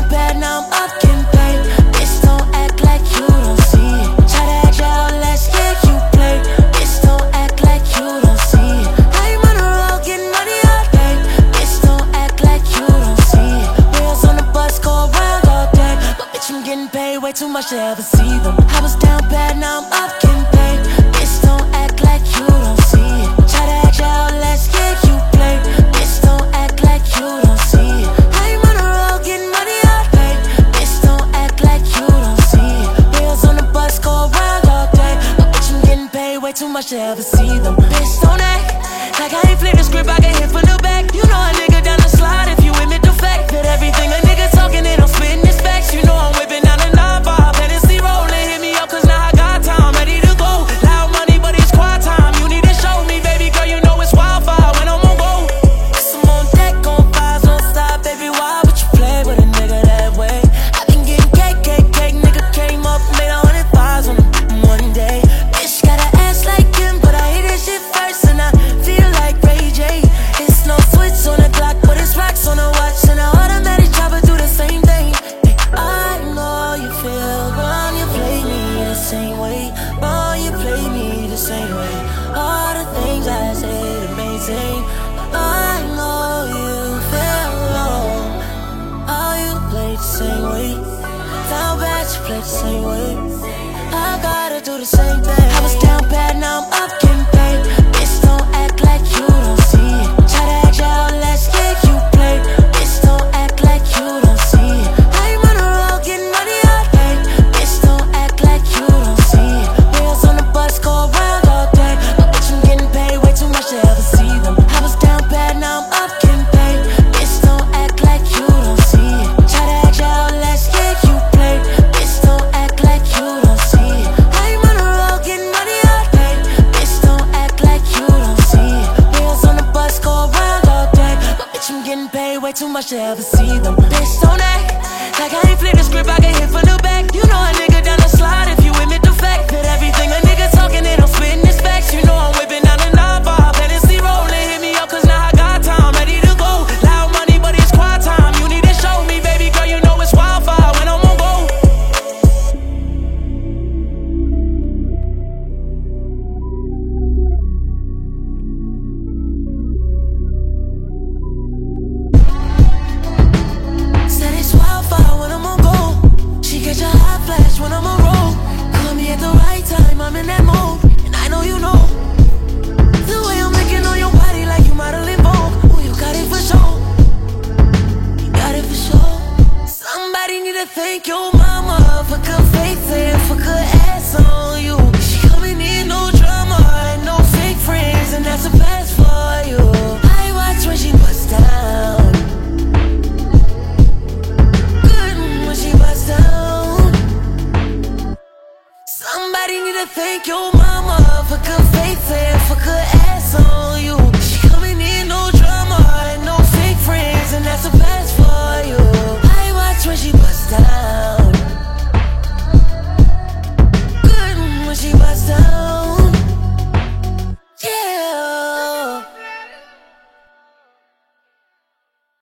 down bad, now I'm up getting paid. Bitch, don't act like you don't see it. Try to act out, let's get you play. Bitch, don't act like you don't see it. I'm on the road getting money all day. Bitch, don't act like you don't see it. Wheels on the bus go around all day, but bitch, I'm getting paid way too much to ever see them. I was down bad, now I'm up getting paid. Bitch, don't act like you don't see it. Try to act out, let's get you play. Bitch, don't act like you don't see it. I'm on the road getting money all day. Bitch, don't act like you don't see it. Wheels on the bus go around all day, but bitch, I'm getting paid way too much to ever see them. Bitch, don't act like I ain't flip the script, I get hit from the back. You know a nigga down the slide if you admit the fact that everything a nigga talking and I'm spitting his facts. You know I'm whipping down the 9-5, Hennessy rolling. Hit me up cause now I got time, ready to go. Loud money but it's quiet time. You need to show me, baby girl, you know it's wildfire when I'm on go. Cause I'm on deck, on vibes, on stop, baby, why would you play with a nigga that way? I been getting cake, nigga came up, made 100,000 on him one day. Bitch got an ass like him, but I hit this shit first and I feel like Ray J. It's no switch on the clock, but it's rocks on the watch, and I automatic chopper do the same thing. Hey, I know you feel wrong, you play me the same way. Wrong, you play me the same way. All the things I say to maintain. I know you feel wrong. Oh, you play the same way. Down bad, you play the same way. I gotta do the same thing. I was down bad, now I'm up getting paid. Bitch, don't act like you don't see it. Try to act out, let's get you play. Bitch, don't act like you don't see it. I'm on the road getting money all day. Bitch, don't act like you don't see it. Wheels on the bus go around all day, but bitch, I'm getting paid way too much to ever see them. I was down bad, now I'm up getting paid. Bitch, don't act like you don't see it. Try to act out, let's get you play. Bitch, don't act like you don't see it. I'm on the road getting money all day. Bitch, don't act like you don't see it. Wheels on the bus go around all day, but bitch, I'm getting paid way too much to ever see them. Bitch, don't act like I ain't flip the script, I get hit from the back. You know a nigga down the slide if you admit the fact that everything a nigga talking and I'm spitting his facts. You know I'm whipping down the 9-5, Hennessy rolling. Hit me up cause now I got time, ready to go. Loud money but it's quiet time. You need to show me, baby girl, you know it's wildfire when I'm on go. Said it's wildfire when I'm on go. She catch a hot flash when I'm on roll. Call me at the right time, I'm in that mode.